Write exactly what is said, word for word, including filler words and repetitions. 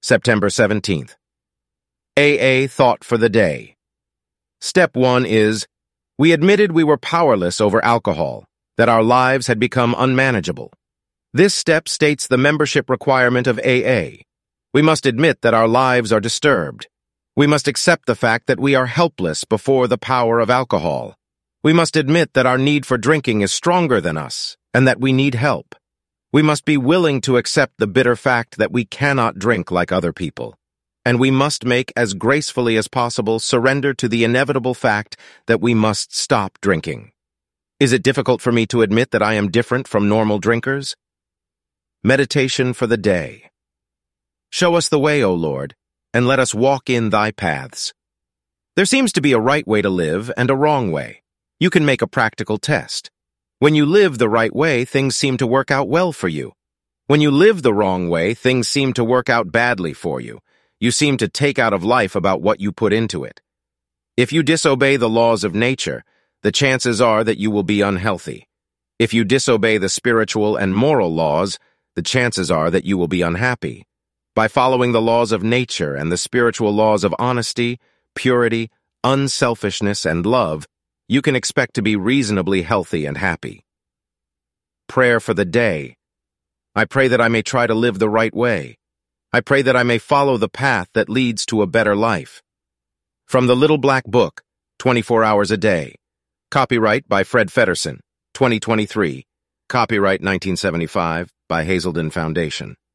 September seventeenth. A A Thought for the Day. Step one is, we admitted we were powerless over alcohol, that our lives had become unmanageable. This step states the membership requirement of A A. We must admit that our lives are disturbed. We must accept the fact that we are helpless before the power of alcohol. We must admit that our need for drinking is stronger than us, and that we need help. We must be willing to accept the bitter fact that we cannot drink like other people. And we must make, as gracefully as possible, surrender to the inevitable fact that we must stop drinking. Is it difficult for me to admit that I am different from normal drinkers? Meditation for the day. Show us the way, O Lord, and let us walk in thy paths. There seems to be a right way to live and a wrong way. You can make a practical test. When you live the right way, things seem to work out well for you. When you live the wrong way, things seem to work out badly for you. You seem to take out of life about what you put into it. If you disobey the laws of nature, the chances are that you will be unhealthy. If you disobey the spiritual and moral laws, the chances are that you will be unhappy. By following the laws of nature and the spiritual laws of honesty, purity, unselfishness, and love, you can expect to be reasonably healthy and happy. Prayer for the day. I pray that I may try to live the right way. I pray that I may follow the path that leads to a better life. From the Little Black Book, twenty-four hours a day. Copyright by Fred Feddersen, twenty twenty-three. Copyright nineteen seventy-five by Hazelden Foundation.